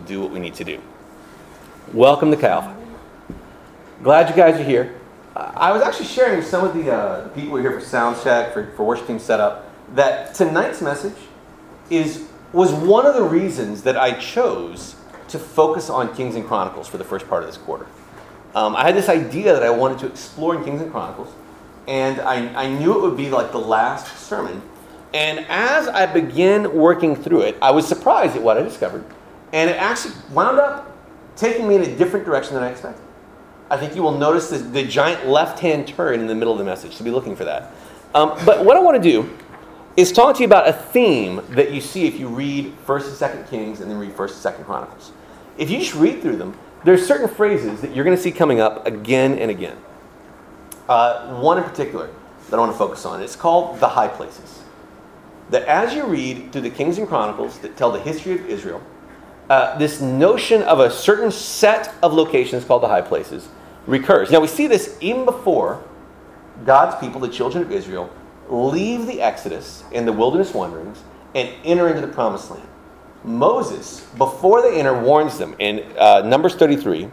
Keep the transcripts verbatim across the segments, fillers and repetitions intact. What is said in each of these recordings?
do what we need to do. Welcome to Chi Alpha. Glad you guys are here. Uh, I was actually sharing with some of the uh, people who are here for sound check, for, for worship team setup, that tonight's message is was one of the reasons that I chose to focus on Kings and Chronicles for the first part of this quarter. Um, I had this idea that I wanted to explore in Kings and Chronicles, and I, I knew it would be like the last sermon. And as I began working through it, I was surprised at what I discovered, and it actually wound up taking me in a different direction than I expected. I think you will notice the, the giant left-hand turn in the middle of the message, so be looking for that. Um, but what I want to do is talk to you about a theme that you see if you read First and Second Kings and then read First and Second Chronicles. If you just read through them, there's certain phrases that you're going to see coming up again and again. Uh, one in particular that I want to focus on. It's called the high places. That as you read through the Kings and Chronicles that tell the history of Israel, uh, this notion of a certain set of locations called the high places recurs. Now we see this even before God's people, the children of Israel, leave the Exodus and the wilderness wanderings and enter into the promised land. Moses, before they enter, warns them in uh, Numbers thirty-three,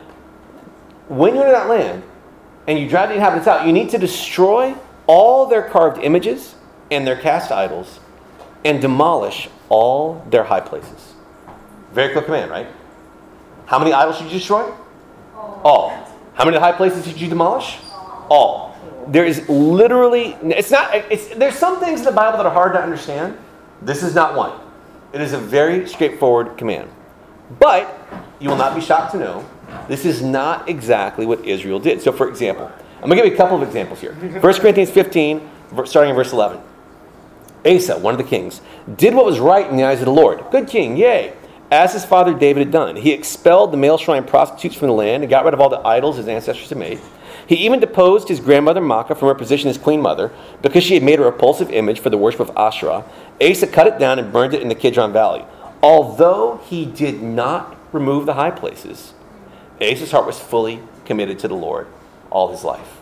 when you're in that land and you drive the inhabitants out, you need to destroy all their carved images and their cast idols and demolish all their high places. Very clear command, right? How many idols should you destroy? All. How many high places should you demolish? All. There is literally, it's not, it's, there's some things in the Bible that are hard to understand. This is not one. It is a very straightforward command. But you will not be shocked to know this is not exactly what Israel did. So for example, I'm going to give you a couple of examples here. First Corinthians fifteen, starting in verse eleven. Asa, one of the kings, did what was right in the eyes of the Lord. Good king, yay. As his father David had done. He expelled the male shrine prostitutes from the land and got rid of all the idols his ancestors had made. He even deposed his grandmother Maacah from her position as queen mother because she had made a repulsive image for the worship of Asherah. Asa cut it down and burned it in the Kidron Valley. Although he did not remove the high places, Asa's heart was fully committed to the Lord all his life.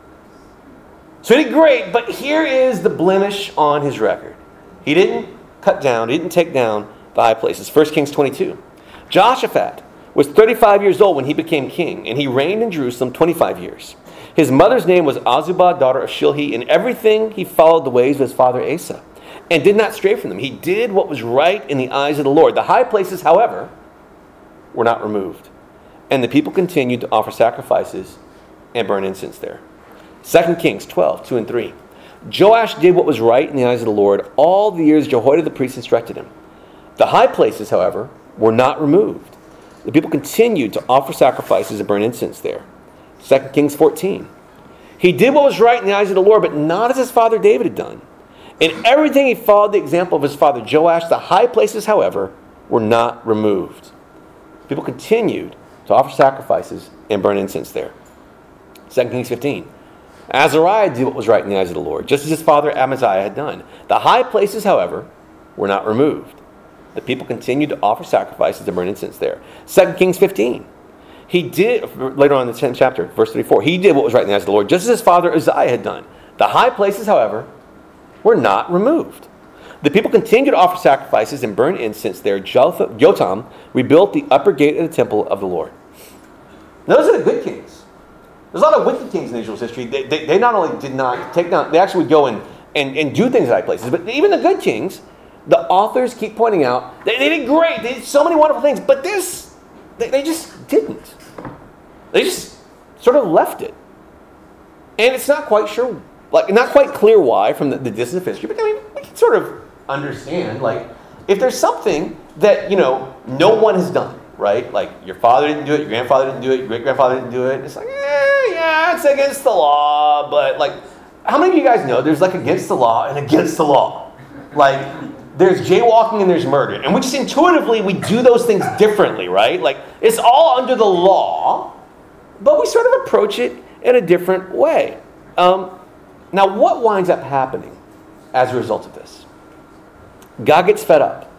So he did great, but here is the blemish on his record. He didn't cut down, he didn't take down the high places. First Kings twenty-two. Jehoshaphat was thirty-five years old when he became king, and he reigned in Jerusalem twenty-five years. His mother's name was Azubah, daughter of Shilhi. In everything he followed the ways of his father Asa, and did not stray from them. He did what was right in the eyes of the Lord. The high places, however, were not removed, and the people continued to offer sacrifices and burn incense there. Second Kings twelve, two and three. Joash did what was right in the eyes of the Lord all the years Jehoiada the priest instructed him. The high places, however, were not removed. The people continued to offer sacrifices and burn incense there. Second Kings fourteen. He did what was right in the eyes of the Lord, but not as his father David had done. In everything he followed the example of his father Joash. The high places, however, were not removed. People continued to offer sacrifices and burn incense there. Second Kings fifteen. Azariah did what was right in the eyes of the Lord, just as his father Amaziah had done. The high places, however, were not removed. The people continued to offer sacrifices and burn incense there. Second Kings fifteen. He did, later on in the tenth chapter, verse thirty-four, he did what was right in the eyes of the Lord, just as his father Uzziah had done. The high places, however, were not removed. The people continued to offer sacrifices and burn incense there. Jotham rebuilt the upper gate of the temple of the Lord. Now, those are the good kings. There's a lot of wicked kings in Israel's history. They, they, they not only did not take down, they actually would go and, and, and do things at high places, but even the good kings, the authors keep pointing out, they, they did great, they did so many wonderful things, but this, they, they just didn't. They just sort of left it. And it's not quite sure, like not quite clear why from the, the distance of history, but I mean, we can sort of understand, like, if there's something that, you know, no one has done, right? Like, your father didn't do it, your grandfather didn't do it, your great-grandfather didn't do it, it's like, eh, yeah, it's against the law, but, like, how many of you guys know there's, like, against the law and against the law? Like, there's jaywalking and there's murder. And we just intuitively, we do those things differently, right? Like, it's all under the law, but we sort of approach it in a different way. Um, now, what winds up happening as a result of this? God gets fed up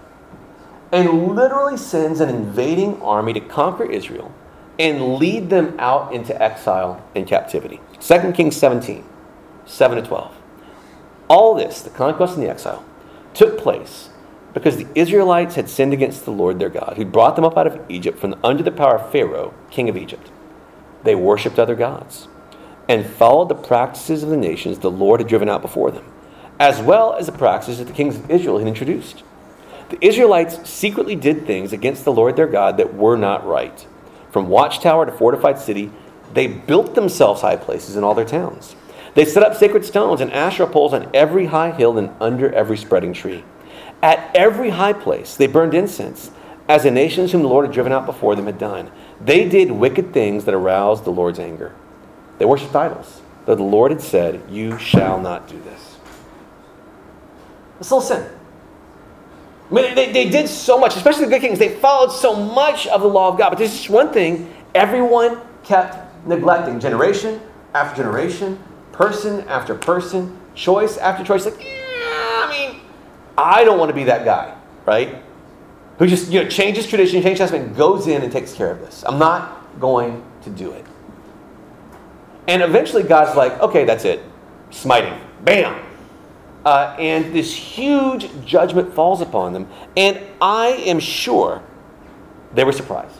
and literally sends an invading army to conquer Israel and lead them out into exile and captivity. Second Kings seventeen, seven to twelve. All this, the conquest and the exile, took place because the Israelites had sinned against the Lord their God, who brought them up out of Egypt from under the power of Pharaoh, king of Egypt. They worshipped other gods and followed the practices of the nations the Lord had driven out before them, as well as the practices that the kings of Israel had introduced. The Israelites secretly did things against the Lord their God that were not right. From watchtower to fortified city, they built themselves high places in all their towns. They set up sacred stones and Asherah poles on every high hill and under every spreading tree. At every high place they burned incense, as the nations whom the Lord had driven out before them had done. They did wicked things that aroused the Lord's anger. They worshipped idols, though the Lord had said, "You shall not do this." It's a little sin. I mean, they, they did so much, especially the good kings. They followed so much of the law of God. But there's just one thing everyone kept neglecting. Generation after generation, person after person, choice after choice. Like, yeah, I mean, I don't want to be that guy, right? Who just, you know, changes tradition, changes testament, goes in and takes care of this. I'm not going to do it. And eventually God's like, okay, that's it. Smiting. Bam. Uh, and this huge judgment falls upon them. And I am sure they were surprised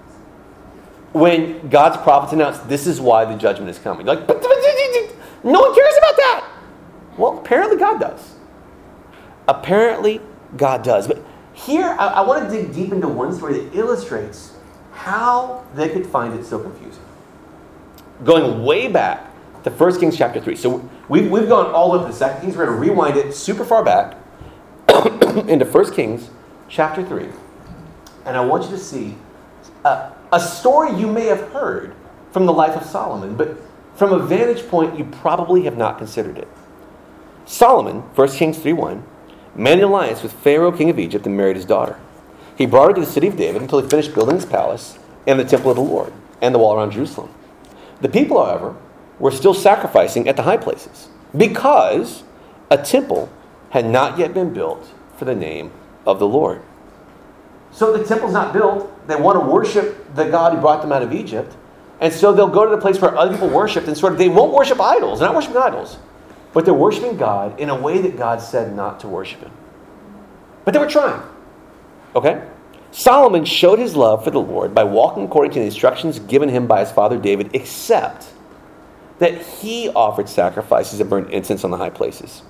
when God's prophets announced, this is why the judgment is coming. Like, but, but, but, no one cares about that. Well, apparently God does. Apparently God does. But here, I, I want to dig deep into one story that illustrates how they could find it so confusing. Going way back to First Kings chapter three. So we've, we've gone all over the Second Kings. We're going to rewind it super far back into First Kings chapter three. And I want you to see uh, a story you may have heard from the life of Solomon, but from a vantage point you probably have not considered it. Solomon, First Kings three one, made an alliance with Pharaoh, king of Egypt, and married his daughter. He brought her to the city of David until he finished building his palace and the temple of the Lord and the wall around Jerusalem. The people, however, were still sacrificing at the high places because a temple had not yet been built for the name of the Lord. So the temple's not built. They want to worship the God who brought them out of Egypt. And so they'll go to the place where other people worshiped and sort of, they won't worship idols. They're not worshiping idols. But they're worshiping God in a way that God said not to worship him. But they were trying. Okay? Solomon showed his love for the Lord by walking according to the instructions given him by his father David, except that he offered sacrifices and burned incense on the high places.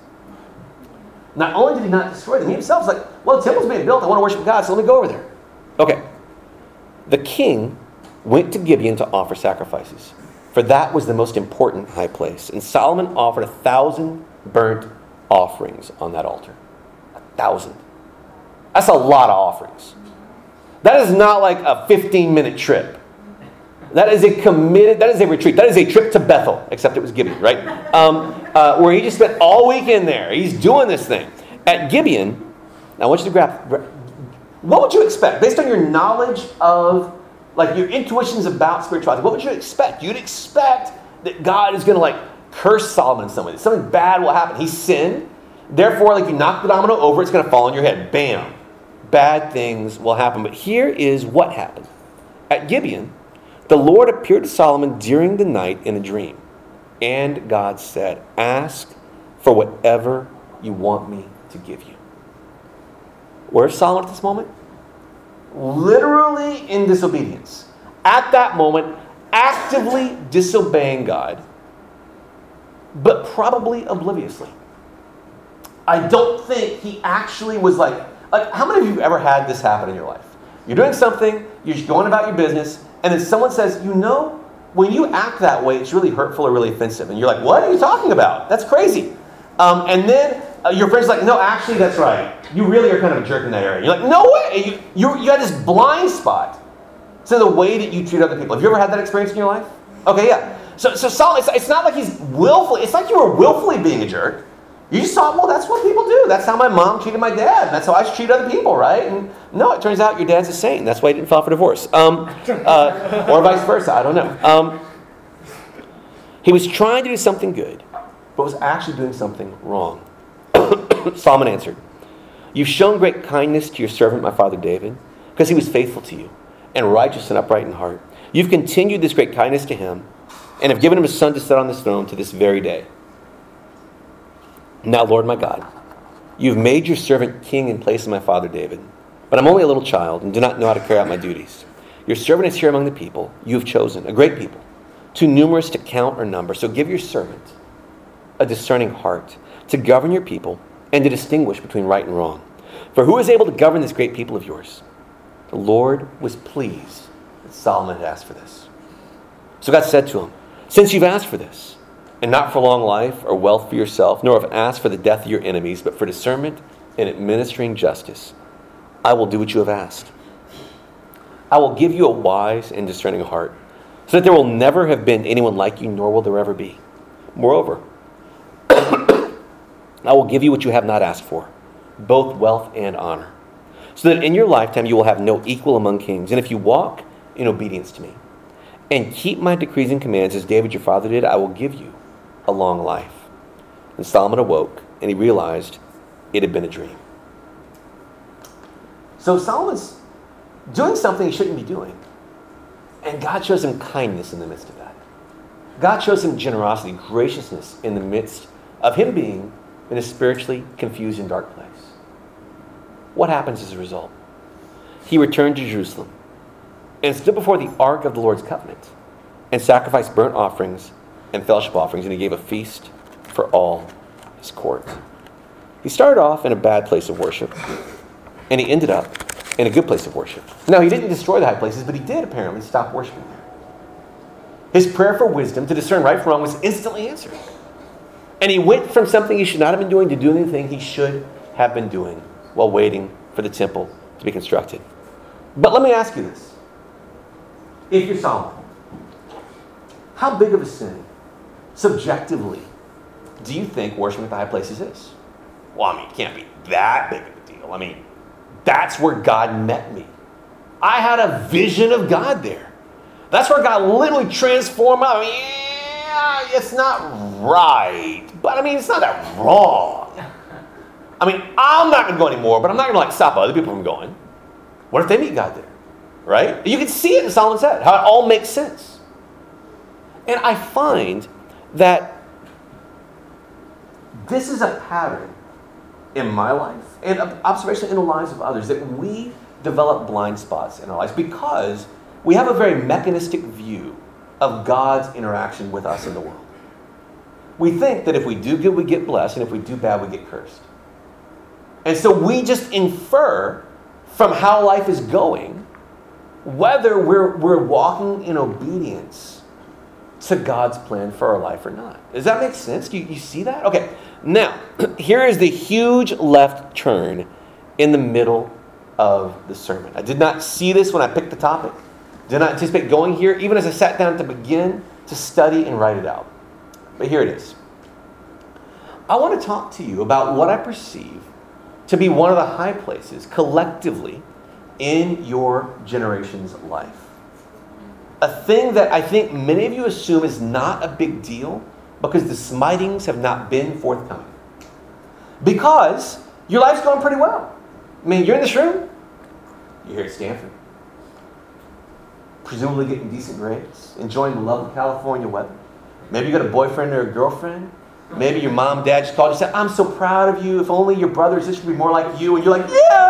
Not only did he not destroy them, he himself was like, well, the temple's being built, I want to worship God, so let me go over there. Okay. The king went to Gibeon to offer sacrifices, for that was the most important high place. And Solomon offered a thousand burnt offerings on that altar. A thousand. That's a lot of offerings. That is not like a fifteen-minute trip. That is a committed, that is a retreat. That is a trip to Bethel, except it was Gibeon, right? Um, uh, where he just spent all week in there. He's doing this thing. At Gibeon, now I want you to grab, grab, what would you expect? Based on your knowledge of, like your intuitions about spirituality, what would you expect? You'd expect that God is going to like curse Solomon in some way. Something bad will happen. He sinned. Therefore, like you knock the domino over, it's going to fall on your head. Bam. Bad things will happen. But here is what happened. At Gibeon, the Lord appeared to Solomon during the night in a dream. And God said, ask for whatever you want me to give you. Where's Solomon at this moment? Literally in disobedience. At that moment, actively disobeying God, but probably obliviously. I don't think he actually was like, like, how many of you have ever had this happen in your life? You're doing something, you're just going about your business, and then someone says, you know, when you act that way, it's really hurtful or really offensive. And you're like, what are you talking about? That's crazy. Um, and then uh, your friend's like, no, actually, that's right. You really are kind of a jerk in that area. You're like, no way. You, you, you had this blind spot to the way that you treat other people. Have you ever had that experience in your life? Okay, yeah. So, so Solomon, it's, it's not like he's willfully, it's like you were willfully being a jerk. You just thought, well, that's what people do. That's how my mom treated my dad. And that's how I should treat other people, right? And no, it turns out your dad's a saint. That's why he didn't file for divorce. Um, uh, or vice versa. I don't know. Um, he was trying to do something good, but was actually doing something wrong. Solomon answered, you've shown great kindness to your servant, my father David, because he was faithful to you and righteous and upright in heart. You've continued this great kindness to him and have given him a son to sit on this throne to this very day. Now, Lord my God, You've made your servant king in place of my father David. But I'm only a little child and do not know how to carry out my duties. Your servant is here among the people you have chosen, a great people, too numerous to count or number. So give your servant a discerning heart to govern your people and to distinguish between right and wrong. For who is able to govern this great people of yours? The Lord was pleased that Solomon had asked for this. So God said to him, since you've asked for this, and not for long life or wealth for yourself, nor have asked for the death of your enemies, but for discernment and administering justice, I will do what you have asked. I will give you a wise and discerning heart, so that there will never have been anyone like you, nor will there ever be. Moreover, I will give you what you have not asked for, both wealth and honor, so that in your lifetime you will have no equal among kings. And if you walk in obedience to me, and keep my decrees and commands as David your father did, I will give you a long life. And Solomon awoke, and he realized it had been a dream. So Solomon's doing something he shouldn't be doing. And God shows him kindness in the midst of that. God shows him generosity, graciousness in the midst of him being in a spiritually confused and dark place. What happens as a result? He returned to Jerusalem and stood before the ark of the Lord's covenant and sacrificed burnt offerings and fellowship offerings, and he gave a feast for all his court. He started off in a bad place of worship, and he ended up in a good place of worship. Now, he didn't destroy the high places, but he did apparently stop worshiping there. His prayer for wisdom to discern right from wrong was instantly answered. And he went from something he should not have been doing to doing anything he should have been doing while waiting for the temple to be constructed. But let me ask you this. If you're Solomon, how big of a sin, subjectively, do you think worshiping at the high places is? Well, I mean, it can't be that big of a deal. I mean, that's where God met me. I had a vision of God there. That's where God literally transformed me. I mean, yeah, it's not right, but I mean, it's not that wrong. I mean, I'm not going to go anymore, but I'm not going to like stop other people from going. What if they meet God there? Right? You can see it in Solomon's head, how it all makes sense. And I find that this is a pattern in my life and observation in the lives of others, that we develop blind spots in our lives because we have a very mechanistic view of God's interaction with us in the world. We think that if we do good, we get blessed, and if we do bad, we get cursed. And so we just infer from how life is going whether we're, we're walking in obedience to God's plan for our life or not. Does that make sense? Do you, you see that? Okay, now, here is the huge left turn in the middle of the sermon. I did not see this when I picked the topic. Did not anticipate going here, even as I sat down to begin to study and write it out. But here it is. I want to talk to you about what I perceive to be one of the high places collectively in your generation's life. A thing that I think many of you assume is not a big deal because the smitings have not been forthcoming. Because your life's going pretty well. I mean, you're in this room. You're here at Stanford. Presumably getting decent grades. Enjoying the love of California weather. Maybe you got a boyfriend or a girlfriend. Maybe your mom, dad just called you and said, I'm so proud of you. If only your brothers just would be more like you. And you're like,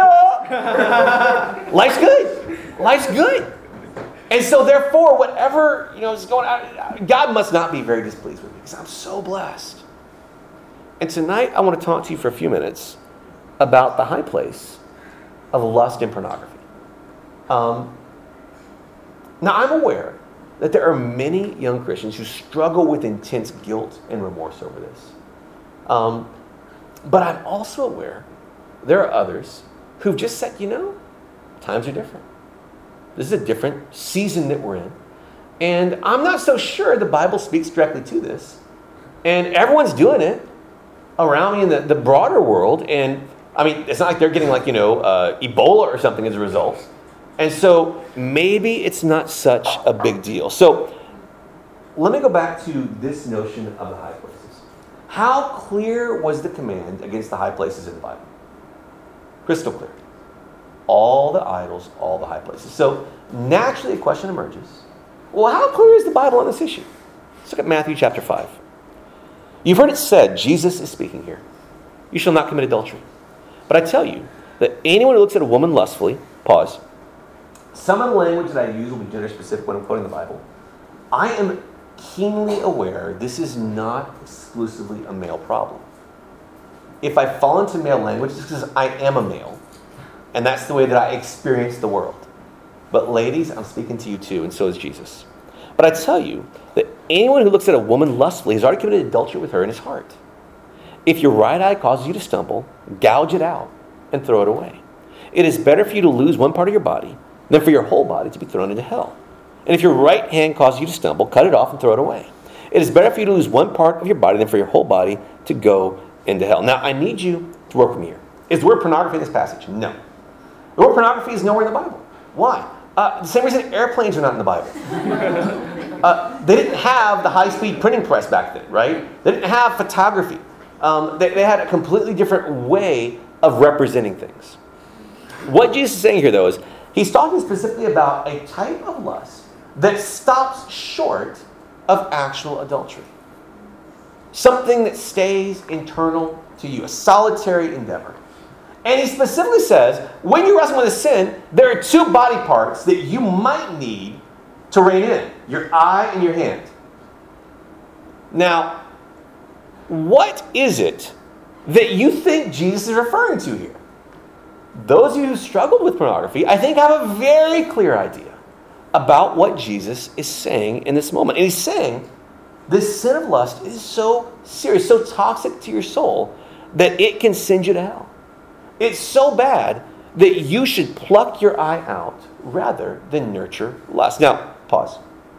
yeah! Life's good. Life's good. And so therefore, whatever, you know, is going on, God must not be very displeased with me because I'm so blessed. And tonight, I want to talk to you for a few minutes about the high place of lust and pornography. Um, now, I'm aware that there are many young Christians who struggle with intense guilt and remorse over this. Um, but I'm also aware there are others who've just said, you know, times are different. This is a different season that we're in. And I'm not so sure the Bible speaks directly to this. And everyone's doing it around me in the, the broader world. And, I mean, it's not like they're getting like, you know, uh, Ebola or something as a result. And so maybe it's not such a big deal. So let me go back to this notion of the high places. How clear was the command against the high places in the Bible? Crystal clear. All the idols, all the high places. So naturally a question emerges. Well, how clear is the Bible on this issue? Let's look at Matthew chapter five. You've heard it said, Jesus is speaking here. You shall not commit adultery. But I tell you that anyone who looks at a woman lustfully, pause. Some of the language that I use will be gender specific when I'm quoting the Bible. I am keenly aware this is not exclusively a male problem. If I fall into male language, it's because I am a male. And that's the way that I experience the world. But ladies, I'm speaking to you too, and so is Jesus. But I tell you that anyone who looks at a woman lustfully has already committed adultery with her in his heart. If your right eye causes you to stumble, gouge it out and throw it away. It is better for you to lose one part of your body than for your whole body to be thrown into hell. And if your right hand causes you to stumble, cut it off and throw it away. It is better for you to lose one part of your body than for your whole body to go into hell. Now, I need you to work with me here. Is the word pornography in this passage? No. The word pornography is nowhere in the Bible. Why? Uh, the same reason airplanes are not in the Bible. uh, they didn't have the high-speed printing press back then, right? They didn't have photography. Um, they, they had a completely different way of representing things. What Jesus is saying here, though, is he's talking specifically about a type of lust that stops short of actual adultery. Something that stays internal to you, a solitary endeavor. And he specifically says, when you're wrestling with a sin, there are two body parts that you might need to rein in. Your eye and your hand. Now, what is it that you think Jesus is referring to here? Those of you who struggled with pornography, I think, have a very clear idea about what Jesus is saying in this moment. And he's saying, this sin of lust is so serious, so toxic to your soul, that it can send you to hell. It's so bad that you should pluck your eye out rather than nurture lust. Now, pause.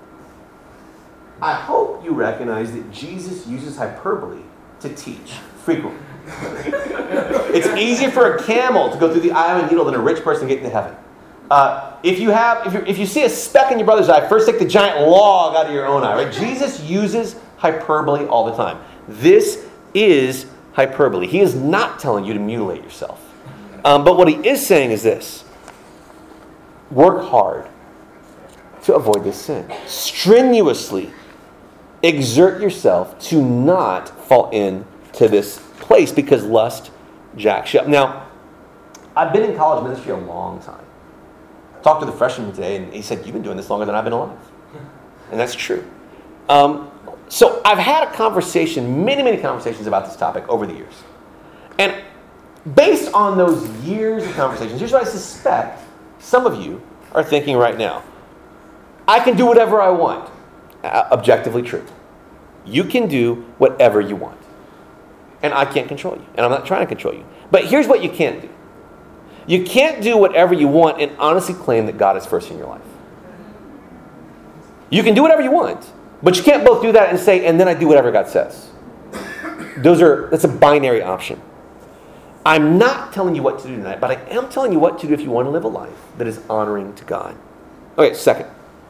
I hope you recognize that Jesus uses hyperbole to teach frequently. It's easier for a camel to go through the eye of a needle than a rich person to get into heaven. Uh, if you have, if you if you see a speck in your brother's eye, first take the giant log out of your own eye. Right? Jesus uses hyperbole all the time. This is hyperbole. He is not telling you to mutilate yourself. Um, but what he is saying is this. Work hard to avoid this sin. Strenuously exert yourself to not fall into this place because lust jacks you up. Now, I've been in college ministry a long time. I talked to the freshman today and he said, you've been doing this longer than I've been alive. And that's true. Um, so I've had a conversation, many, many conversations about this topic over the years. And based on those years of conversations, here's what I suspect some of you are thinking right now. I can do whatever I want. Uh, objectively true. You can do whatever you want. And I can't control you. And I'm not trying to control you. But here's what you can't do. You can't do whatever you want and honestly claim that God is first in your life. You can do whatever you want, but you can't both do that and say, and then I do whatever God says. Those are, that's a binary option. I'm not telling you what to do tonight, but I am telling you what to do if you want to live a life that is honoring to God. Okay, second.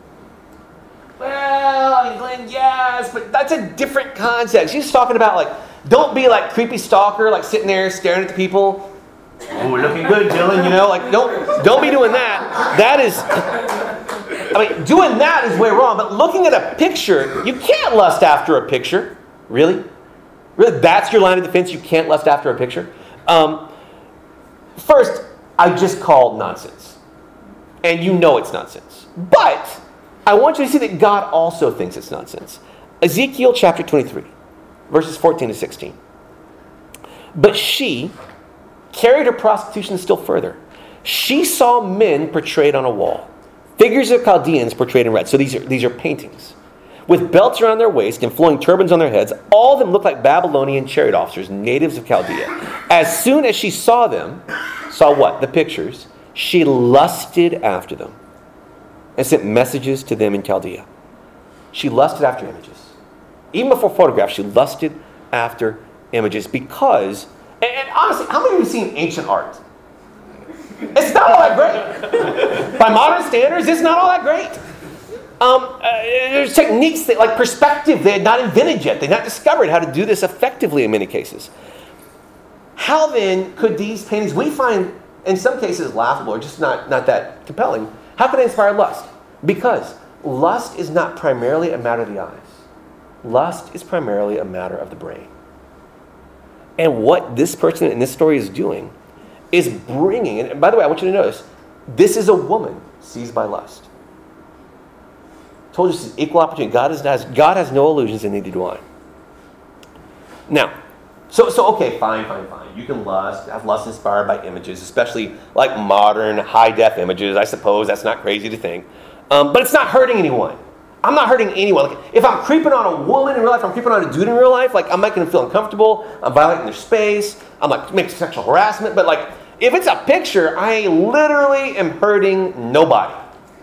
Well, Glenn, yes, but that's a different context. He's talking about, like, don't be like creepy stalker, like sitting there staring at the people. Ooh, looking good, Dylan, you know? Like, don't, don't be doing that. That is, I mean, doing that is way wrong, but looking at a picture, you can't lust after a picture. Really? Really? That's your line of defense? You can't lust after a picture? Um, first, I just call nonsense. And you know it's nonsense. But I want you to see that God also thinks it's nonsense. Ezekiel chapter twenty-three, verses fourteen to sixteen. But she carried her prostitution still further. She saw men portrayed on a wall. Figures of Chaldeans portrayed in red. So these are, these are paintings. With belts around their waist and flowing turbans on their heads, all of them looked like Babylonian chariot officers, natives of Chaldea. As soon as she saw them, saw what? The pictures, she lusted after them and sent messages to them in Chaldea. She lusted after images. Even before photographs, she lusted after images because, and, and honestly, how many of you have seen ancient art? It's not all that great. By modern standards, it's not all that great. Um, uh, there's techniques that, like perspective, they had not invented yet. They had not discovered how to do this effectively in many cases. How then could these paintings, we find in some cases laughable or just not, not that compelling, how could they inspire lust? Because lust is not primarily a matter of the eyes. Lust is primarily a matter of the brain. And what this person in this story is doing is bringing, and by the way, I want you to notice, this is a woman seized by lust. Told you this is equal opportunity. God has, God has no illusions, and neither do I. Now, so, so okay, fine, fine, fine. You can lust, have lust inspired by images, especially like modern high-def images. I suppose that's not crazy to think. Um, but it's not hurting anyone. I'm not hurting anyone. Like, if I'm creeping on a woman in real life, I'm creeping on a dude in real life, like, I'm making them feel uncomfortable. I'm violating their space. I'm like making sexual harassment. But like, if it's a picture, I literally am hurting nobody.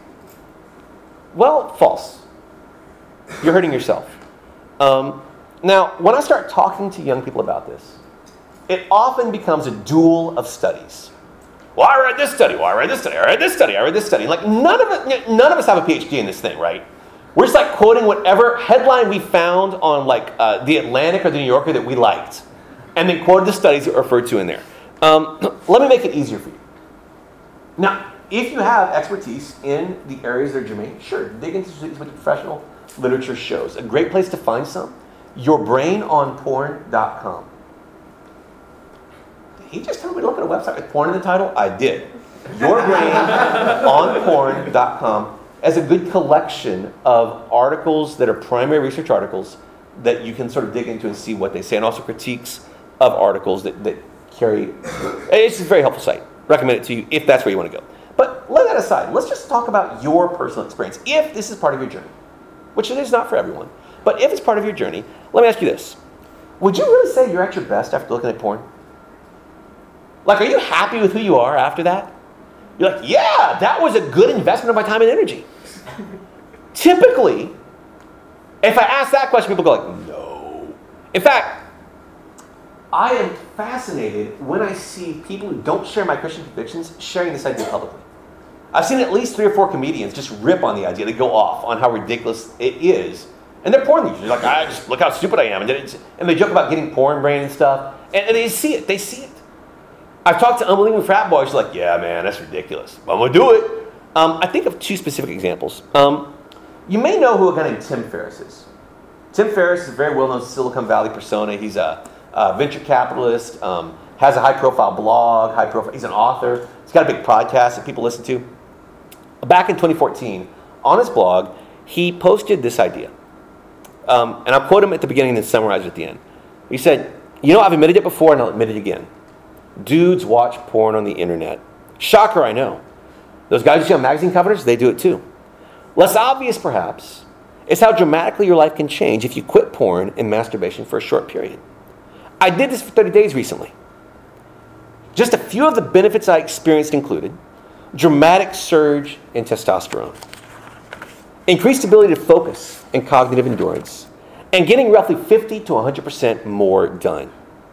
Well, false. You're hurting yourself. Um, now, when I start talking to young people about this, it often becomes a duel of studies. Well, I read this study. Well, I read this study. I read this study. I read this study. Like, none of it, none of us have a P H D in this thing, right? We're just like quoting whatever headline we found on like uh, the Atlantic or the New Yorker that we liked, and then quoted the studies that were referred to in there. Um, let me make it easier for you. Now, if you have expertise in the areas that are germane, sure, dig into what the professional literature shows. A great place to find some, your brain on porn dot com. Did he just tell me to look at a website with porn in the title? I did. your brain on porn dot com as a good collection of articles that are primary research articles that you can sort of dig into and see what they say, and also critiques of articles that, that carry. It's a very helpful site. Recommend it to you if that's where you want to go. But let that aside. Let's just talk about your personal experience. If this is part of your journey, which it is not for everyone, but if it's part of your journey, let me ask you this. Would you really say you're at your best after looking at porn? Like, are you happy with who you are after that? You're like, yeah, that was a good investment of my time and energy. Typically, if I ask that question, people go like, no. In fact, I am fascinated when I see people who don't share my Christian convictions sharing this idea publicly. I've seen at least three or four comedians just rip on the idea. They go off on how ridiculous it is. And they're porn users. They're like, I just look how stupid I am. And, it's, and they joke about getting porn brain and stuff. And, and they see it. They see it. I've talked to unbelieving frat boys like, yeah, man, that's ridiculous. I'm going to do it. Um, I think of two specific examples. Um, you may know who a guy named Tim Ferriss is. Tim Ferriss is a very well-known Silicon Valley persona. He's a, a venture capitalist, um, has a high-profile blog, high-profile. He's an author. He's got a big podcast that people listen to. Back in twenty fourteen, on his blog, he posted this idea. Um, and I'll quote him at the beginning and then summarize it at the end. He said, you know, I've admitted it before and I'll admit it again. Dudes watch porn on the internet. Shocker, I know. Those guys you see on magazine covers, they do it too. Less obvious, perhaps, is how dramatically your life can change if you quit porn and masturbation for a short period. I did this for thirty days recently. Just a few of the benefits I experienced included dramatic surge in testosterone, increased ability to focus and cognitive endurance, and getting roughly fifty to one hundred percent more done.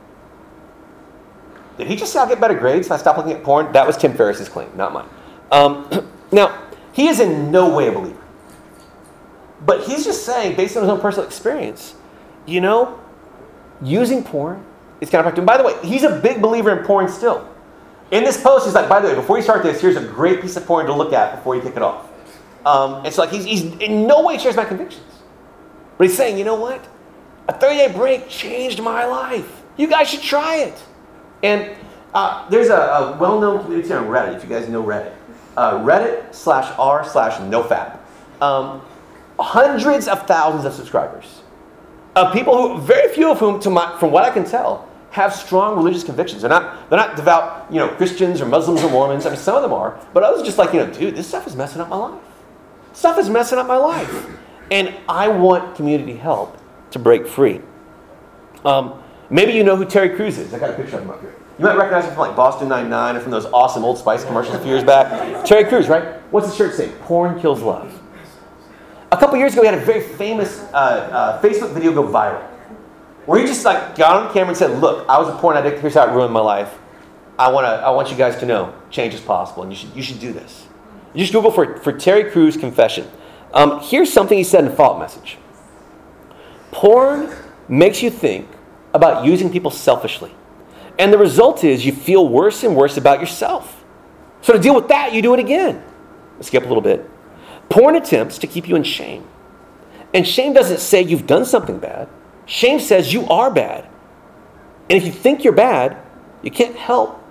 Did he just say I'll get better grades if I stop looking at porn? That was Tim Ferriss's claim, not mine. Um, now, he is in no way a believer. But he's just saying, based on his own personal experience, you know, using porn is counterproductive. And by the way, he's a big believer in porn still. In this post, he's like, by the way, before you start this, here's a great piece of porn to look at before you kick it off. Um, it's like he's, he's in no way shares my convictions. But he's saying, you know what? A thirty-day break changed my life. You guys should try it. And uh, there's a, a well-known community on Reddit, if you guys know Reddit. Uh, Reddit slash r slash nofap. Um, hundreds of thousands of subscribers. Of people who, very few of whom, to my, from what I can tell, have strong religious convictions. They're not, they're not devout, you know, Christians or Muslims or Mormons. I mean, some of them are. But others are just like, you know, dude, this stuff is messing up my life. Stuff is messing up my life. And I want community help to break free. Um, maybe you know who Terry Crews is. I got a picture of him up here. You might recognize him from like Boston nine-nine or from those awesome Old Spice commercials a few years back. Terry Crews, right? What's his shirt say? Porn kills love. A couple years ago, we had a very famous uh, uh, Facebook video go viral, where he just like got on camera and said, "Look, I was a porn addict. Here's how it ruined my life. I want to. I want you guys to know change is possible, and you should. You should do this." You just Google for for Terry Crews confession. Um, here's something he said in the follow-up message. Porn makes you think about using people selfishly, and the result is you feel worse and worse about yourself. So to deal with that, you do it again. Let's skip a little bit. Porn attempts to keep you in shame, and shame doesn't say you've done something bad. Shame says you are bad. And if you think you're bad, you can't help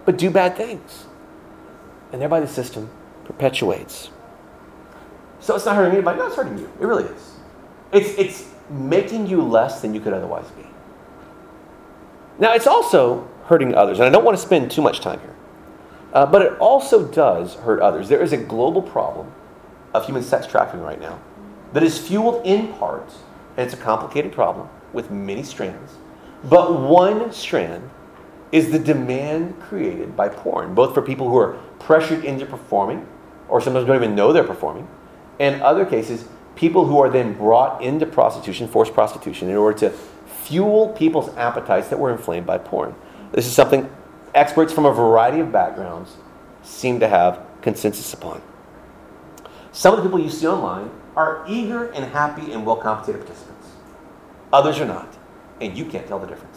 but do bad things. And thereby the system perpetuates. So it's not hurting anybody. No, it's hurting you. It really is. It's, it's making you less than you could otherwise be. Now, it's also hurting others. And I don't want to spend too much time here. Uh, but it also does hurt others. There is a global problem of human sex trafficking right now that is fueled in part, and it's a complicated problem with many strands, but one strand is the demand created by porn, both for people who are pressured into performing, or sometimes don't even know they're performing, and other cases, people who are then brought into prostitution, forced prostitution, in order to fuel people's appetites that were inflamed by porn. This is something experts from a variety of backgrounds seem to have consensus upon. Some of the people you see online are eager and happy and well-compensated participants. Others are not, and you can't tell the difference.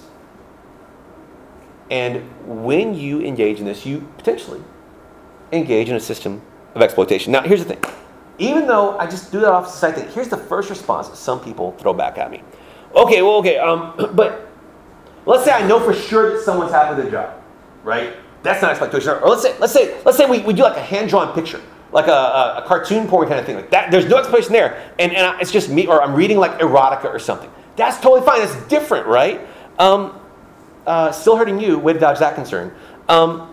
And when you engage in this, you potentially engage in a system of exploitation. Now, here's the thing. Even though I just do that off the side thing, here's the first response that some people throw back at me. Okay, well, okay, um, but let's say I know for sure that someone's happy with their job, right? That's not exploitation. Or let's say, let's say, let's say we, we do like a hand-drawn picture, like a, a, a cartoon porn kind of thing, like that. There's no exploitation there, and, and it's just me, or I'm reading like erotica or something. That's totally fine. That's different, right? Um, uh, still hurting you. Way to dodge that concern. Um,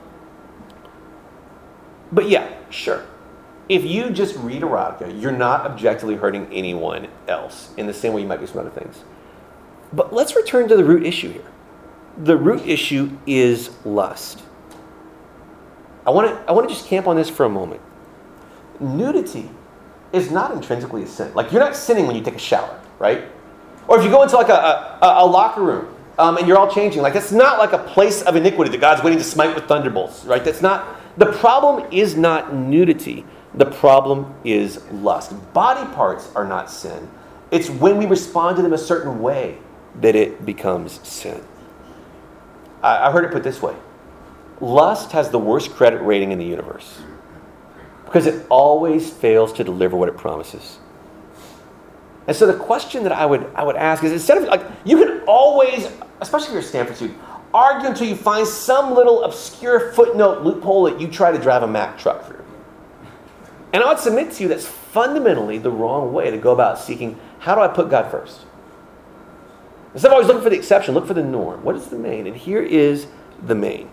but yeah, sure. If you just read erotica, you're not objectively hurting anyone else in the same way you might do some other things. But let's return to the root issue here. The root issue is lust. I want to I want to just camp on this for a moment. Nudity is not intrinsically a sin. Like, you're not sinning when you take a shower, right? Or if you go into like a, a, a locker room um, and you're all changing, like, that's not like a place of iniquity that God's waiting to smite with thunderbolts, right? That's not, the problem is not nudity. The problem is lust. Body parts are not sin. It's when we respond to them a certain way that it becomes sin. I, I heard it put this way. Lust has the worst credit rating in the universe because it always fails to deliver what it promises. And so the question that I would I would ask is, instead of, like, you can always, especially if you're a Stanford student, argue until you find some little obscure footnote loophole that you try to drive a Mack truck through. And I would submit to you that's fundamentally the wrong way to go about seeking, how do I put God first? Instead of always looking for the exception, look for the norm. What is the main? And here is the main.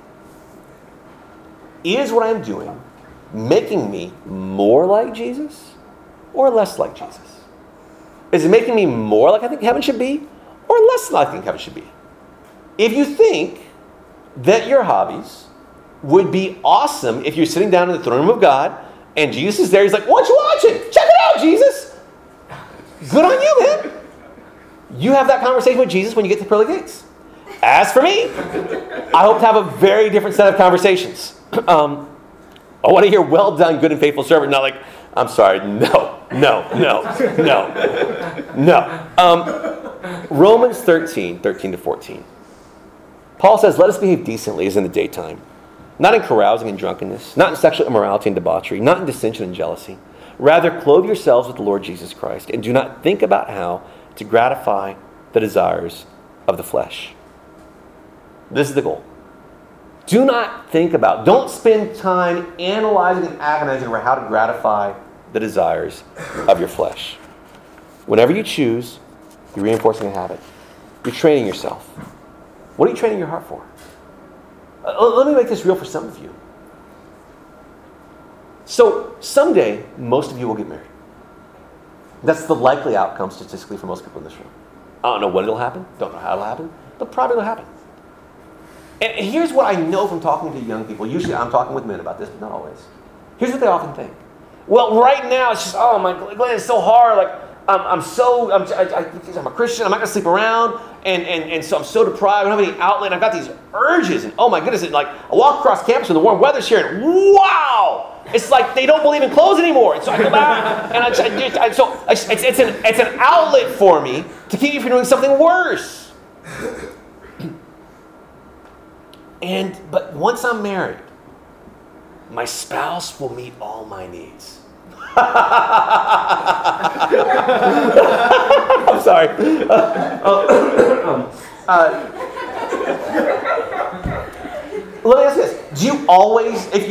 Is what I'm doing making me more like Jesus or less like Jesus? Is it making me more like I think heaven should be or less like I think heaven should be? If you think that your hobbies would be awesome if you're sitting down in the throne room of God and Jesus is there, he's like, what you watching? Check it out, Jesus. Good on you, man. You have that conversation with Jesus when you get to pearly gates. As for me, I hope to have a very different set of conversations. Um, I want to hear, well done, good and faithful servant, not like, I'm sorry, no, no, no, no, no. Um, Romans thirteen, thirteen to fourteen. Paul says, let us behave decently as in the daytime, not in carousing and drunkenness, not in sexual immorality and debauchery, not in dissension and jealousy. Rather, clothe yourselves with the Lord Jesus Christ, and do not think about how to gratify the desires of the flesh. This is the goal. Do not think about, don't spend time analyzing and agonizing over how to gratify the desires of your flesh. Whenever you choose, you're reinforcing a habit. You're training yourself. What are you training your heart for? Uh, let me make this real for some of you. So, someday, most of you will get married. That's the likely outcome statistically for most people in this room. I don't know when it'll happen. Don't know how it'll happen. But probably it'll happen. And here's what I know from talking to young people. Usually I'm talking with men about this, but not always. Here's what they often think. Well, right now it's just, oh my God, it's so hard. Like, I'm, I'm so, I'm, I, I, I'm a Christian. I'm not going to sleep around. And, and, and so I'm so deprived. I don't have any outlet. And I've got these urges. And oh my goodness, it, like, I walk across campus when the warm weather's here. And wow! It's like they don't believe in clothes anymore. And so I go back. And I, I, I, so it's, it's, an, it's an outlet for me to keep me from doing something worse. And, but once I'm married, my spouse will meet all my needs. I'm sorry. Uh, uh, uh, let me ask you this. Do you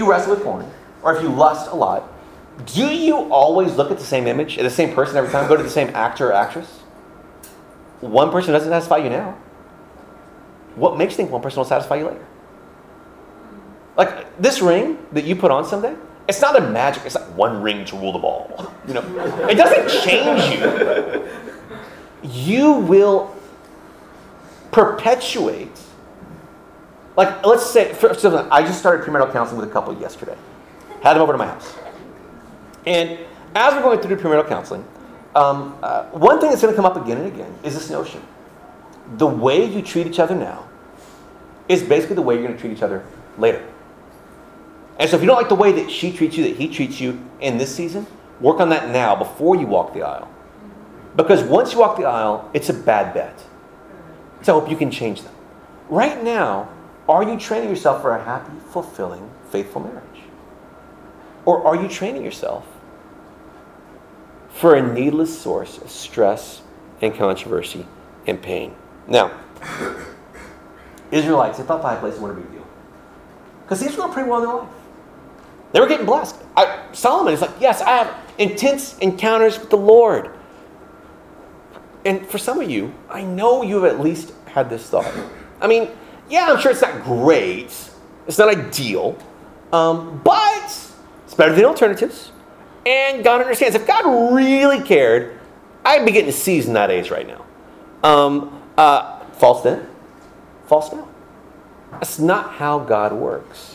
wrestle with porn, or if you lust a lot, do you always look at the same image, at the same person every time, go to the same actor or actress? One person doesn't satisfy you now. What makes you think one person will satisfy you later? Like, this ring that you put on someday, it's not a magic, it's not one ring to rule them all. You know, it doesn't change you. You will perpetuate. Like, let's say, for example, I just started premarital counseling with a couple yesterday. Had them over to my house. And as we're going through premarital counseling, um, uh, one thing that's going to come up again and again is this notion. The way you treat each other now is basically the way you're going to treat each other later. And so if you don't like the way that she treats you, that he treats you in this season, work on that now before you walk the aisle. Because once you walk the aisle, it's a bad bet. So I hope you can change them. Right now, are you training yourself for a happy, fulfilling, faithful marriage? Or are you training yourself for a needless source of stress and controversy and pain? Now, Israelites, they thought five places weren't a big deal. Because things were going pretty well in their life. They were getting blessed. I, Solomon is like, yes, I have intense encounters with the Lord. And for some of you, I know you have at least had this thought. I mean, yeah, I'm sure it's not great. It's not ideal. Um, but it's better than alternatives. And God understands. If God really cared, I'd be getting to C's in that age right now. Um, uh, false then, false now. That's not how God works.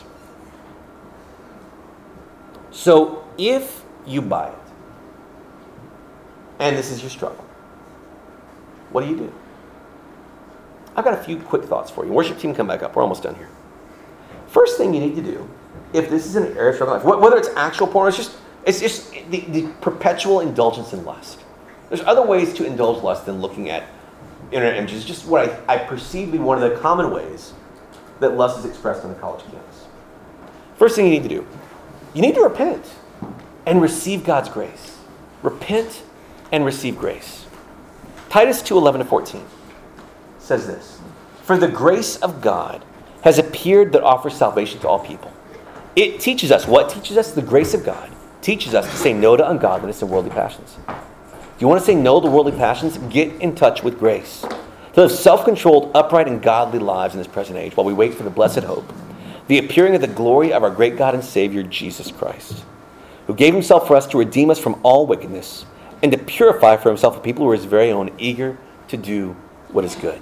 So if you buy it, and this is your struggle, what do you do? I've got a few quick thoughts for you. Worship team, come back up. We're almost done here. First thing you need to do, if this is an area of struggle, whether it's actual porn, or it's just it's just the, the perpetual indulgence in lust. There's other ways to indulge lust than looking at internet images. Just what I, I perceive to be one of the common ways that lust is expressed on the college campus. First thing you need to do, you need to repent and receive God's grace. Repent and receive grace. Titus two, eleven to fourteen says this. For the grace of God has appeared that offers salvation to all people. It teaches us, what teaches us? The grace of God teaches us to say no to ungodliness and worldly passions. If you want to say no to worldly passions, get in touch with grace. To live self-controlled, upright, and godly lives in this present age while we wait for the blessed hope, the appearing of the glory of our great God and Savior, Jesus Christ, who gave himself for us to redeem us from all wickedness and to purify for himself a people who are his very own, eager to do what is good.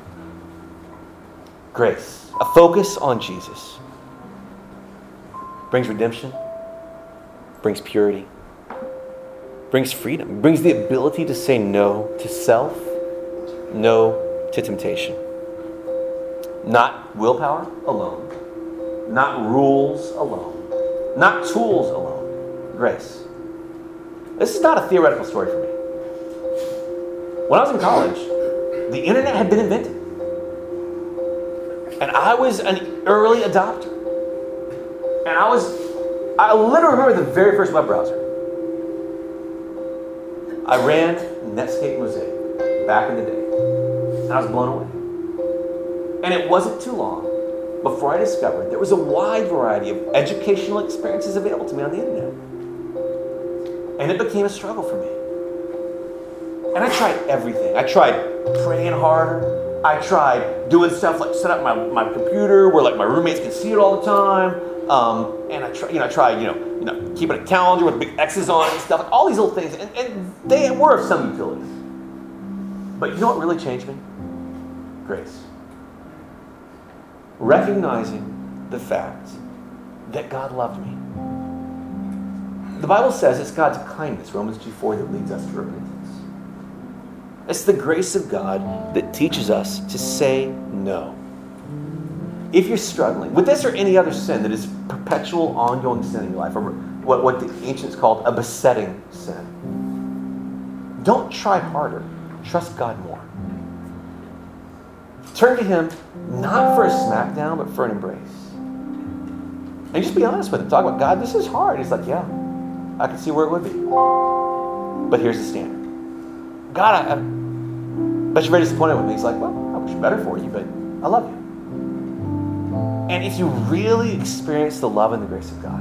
Grace, a focus on Jesus, brings redemption, brings purity, brings freedom, brings the ability to say no to self, no to temptation. Not willpower alone, not rules alone, not tools alone, grace. This is not a theoretical story for me. When I was in college, the internet had been invented. And I was an early adopter. And I was, I literally remember the very first web browser. I ran Netscape Mosaic back in the day. And I was blown away. And it wasn't too long before I discovered there was a wide variety of educational experiences available to me on the internet. And it became a struggle for me. And I tried everything. I tried praying harder. I tried doing stuff like set up my, my computer where like my roommates can see it all the time. Um, and I tried, you know, I tried, you know, you know, keeping a calendar with big X's on it and stuff, like all these little things. And, and they were of some utility. But you know what really changed me? Grace. Recognizing the fact that God loved me. The Bible says it's God's kindness, Romans two four, that leads us to repentance. It's the grace of God that teaches us to say no. If you're struggling with this or any other sin that is perpetual, ongoing sin in your life, or what, what the ancients called a besetting sin, don't try harder. Trust God more. Turn to him not for a smackdown, but for an embrace. And just be honest with him. Talk about, God, this is hard. He's like, yeah, I can see where it would be. But here's the standard. God, I, I bet you're very disappointed with me. He's like, well, I wish better for you, but I love you. And if you really experience the love and the grace of God,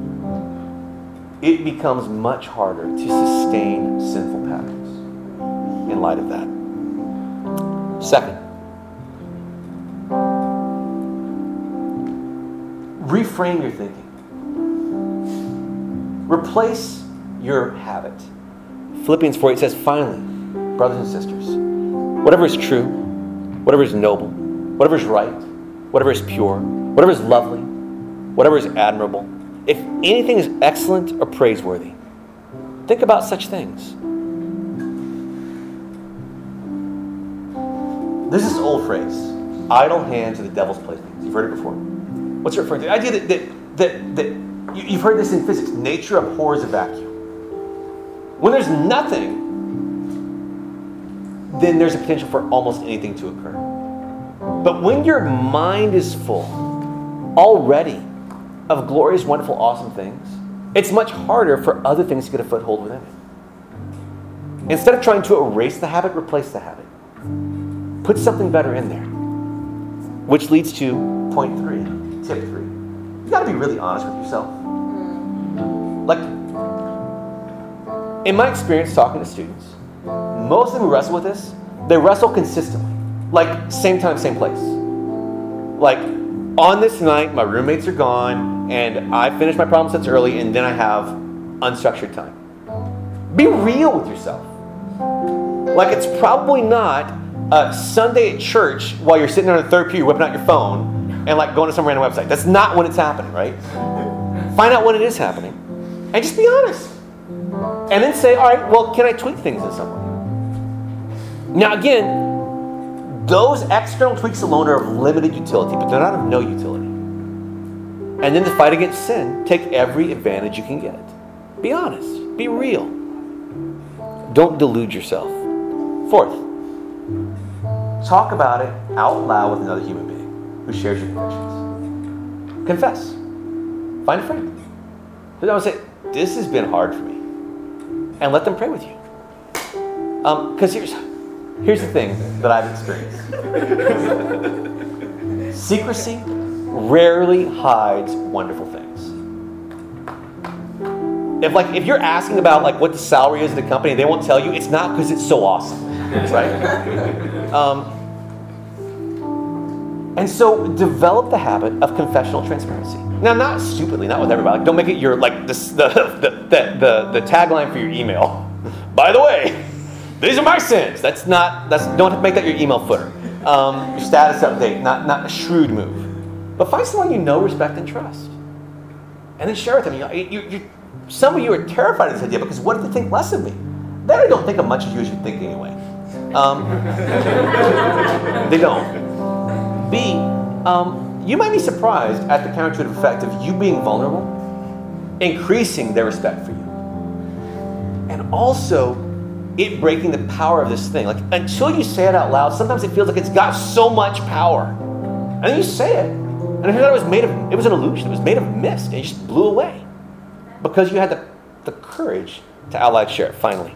it becomes much harder to sustain sinful patterns in light of that. Second, reframe your thinking. Replace your habit. Philippians four eight says, finally, brothers and sisters, whatever is true, whatever is noble, whatever is right, whatever is pure, whatever is lovely, whatever is admirable, if anything is excellent or praiseworthy, think about such things. There's this old phrase, idle hands are the devil's playthings. You've heard it before. What's it referring to? The idea that, that, that, that you, you've heard this in physics. Nature abhors a vacuum. When there's nothing, then there's a potential for almost anything to occur. But when your mind is full already of glorious, wonderful, awesome things, it's much harder for other things to get a foothold within it. Instead of trying to erase the habit, replace the habit. Put something better in there. Which leads to point three, tip three. You got to be really honest with yourself. Like, in my experience talking to students, most of them who wrestle with this, they wrestle consistently. Like, same time, same place. Like, on this night, my roommates are gone, and I finish my problem sets early, and then I have unstructured time. Be real with yourself. Like, it's probably not a Sunday at church while you're sitting on the third pew whipping out your phone and like going to some random website. That's not when it's happening, right? Find out when it is happening, and just be honest. And then say, all right, well, can I tweak things in some way? Now, again, those external tweaks alone are of limited utility, but they're not of no utility. And then to fight against sin, take every advantage you can get. Be honest. Be real. Don't delude yourself. Fourth, talk about it out loud with another human being who shares your convictions. Confess. Find a friend. I would say, this has been hard for me. And let them pray with you. Because um, here's... Here's the thing that I've experienced. Secrecy rarely hides wonderful things. If like if you're asking about like what the salary is at a company, they won't tell you. It's not because it's so awesome, right? Um, and so develop the habit of confessional transparency. Now, not stupidly, not with everybody. Like, don't make it your like the the the the, the, the tagline for your email. By the way, these are my sins. That's not, that's, don't make that your email footer. Um, your status update, not, not a shrewd move. But find someone you know, respect, and trust. And then share with them. You, you, you, some of you are terrified of this idea because what if they think less of me? They really don't think of much of you as you think anyway. Um, they don't. B, um, you might be surprised at the counterintuitive effect of you being vulnerable, increasing their respect for you. And also, it breaking the power of this thing. Like, until you say it out loud, sometimes it feels like it's got so much power. And then you say it, and I thought it was made of, it was an illusion. It was made of mist, and it just blew away. Because you had the, the courage to out loud share it, finally.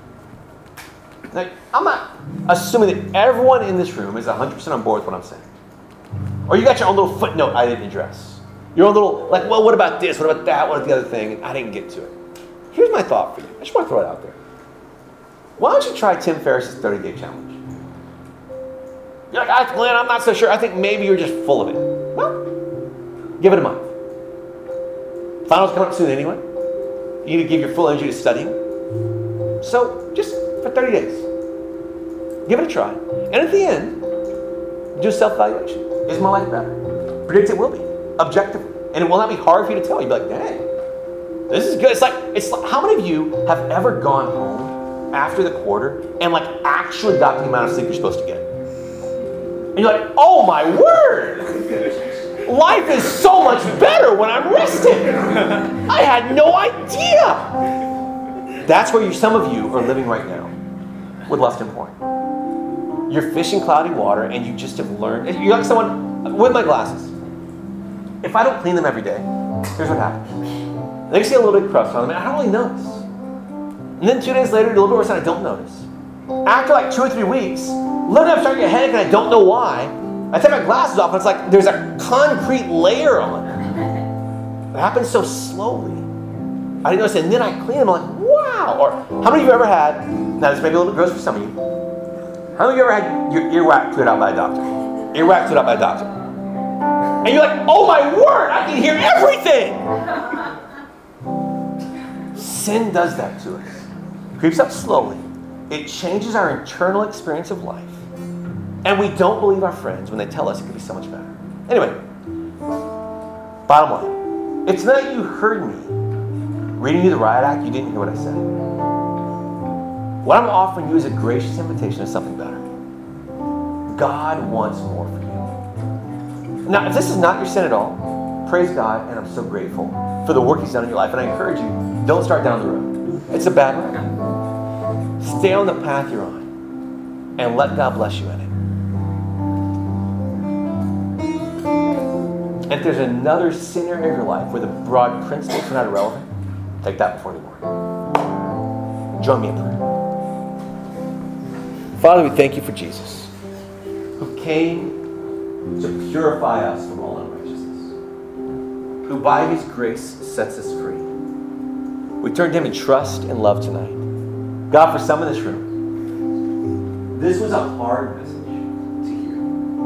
Now, I'm not assuming that everyone in this room is one hundred percent on board with what I'm saying. Or you got your own little footnote I didn't address. Your own little, like, well, what about this? What about that? What about the other thing? And I didn't get to it. Here's my thought for you. I just want to throw it out there. Why don't you try Tim Ferriss's thirty-day challenge? You're like, I, Glenn, I'm not so sure. I think maybe you're just full of it. Well, give it a month. Finals coming up soon anyway. You need to give your full energy to studying. So just for thirty days, give it a try. And at the end, do a self-evaluation. Is my life better? Predict it will be, objectively. And it will not be hard for you to tell. You'll be like, dang, this is good. It's like, it's like, how many of you have ever gone home after the quarter and like actually got the amount of sleep you're supposed to get? And you're like, oh my word! Life is so much better when I'm rested. I had no idea. That's where you, some of you are living right now with lust and porn. You're fishing cloudy water and you just have learned. You're like someone with my glasses. If I don't clean them every day, here's what happens. They see a little bit of crust on them and I don't really notice. And then two days later, a little bit worse and I don't notice. After like two or three weeks, literally I'm starting to get a headache and I don't know why. I take my glasses off and it's like there's a concrete layer on it. It happens so slowly. I didn't notice it, and then I clean them. I'm like, wow. Or how many of you ever had, now this may be a little bit gross for some of you, how many of you ever had your earwax cleared out by a doctor? Earwax cleared out by a doctor. And you're like, oh my word, I can hear everything. Sin does that to us. It creeps up slowly. It changes our internal experience of life. And we don't believe our friends when they tell us it could be so much better. Anyway, bottom line. If tonight you heard me reading you the Riot Act, you didn't hear what I said. What I'm offering you is a gracious invitation to something better. God wants more for you. Now, if this is not your sin at all, praise God, and I'm so grateful for the work He's done in your life. And I encourage you, don't start down the road. It's a bad road. Stay on the path you're on, and let God bless you in it. And if there's another sin area of your life where the broad principles are not irrelevant, take that before the Lord. Join me in prayer. Father, we thank you for Jesus, who came to purify us from all unrighteousness, who by His grace sets us free. We turn to Him in trust and love tonight. God, for some in this room, this was a hard message to hear.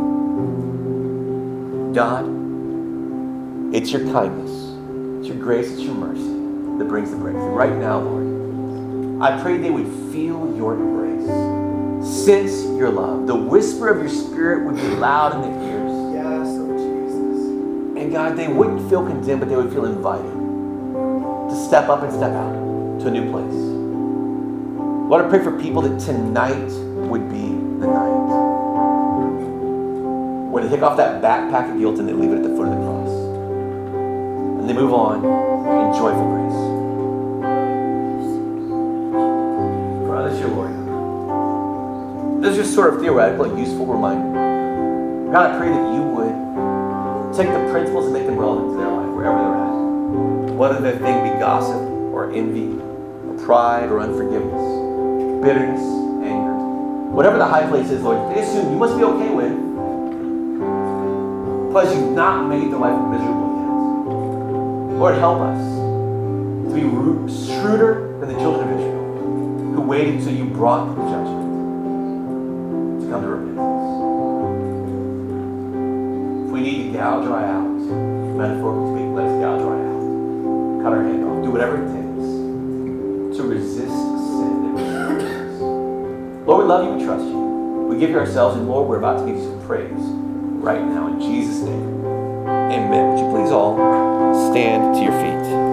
God, it's your kindness, it's your grace, it's your mercy that brings the breakthrough. Right now, Lord, I pray they would feel your embrace, sense your love. The whisper of your Spirit would be loud in their ears. Yes, oh Jesus. And God, they wouldn't feel condemned, but they would feel invited to step up and step out to a new place. Lord, I pray for people that tonight would be the night where they take off that backpack of guilt and they leave it at the foot of the cross. And they move on in joyful grace. Father, this is your Lord. This is just sort of theoretical and useful reminder. God, I pray that you would take the principles and make them relevant to their life, wherever they're at. Whether their thing be gossip or envy or pride or unforgiveness, bitterness, anger. Whatever the high place is, Lord, they assume you must be okay with, because you've not made their life miserable yet. Lord, help us to be shrewder than the children of Israel, who waited until you brought the judgment to come to repentance. If we need to gouge our eye out, metaphorically speaking, let us gouge our eye out. Cut our hand off. Do whatever it takes to resist sin that resists. Lord, we love you, we trust you. We give you ourselves, and Lord, we're about to give you some praise right now in Jesus' name. Amen. Would you please all stand to your feet?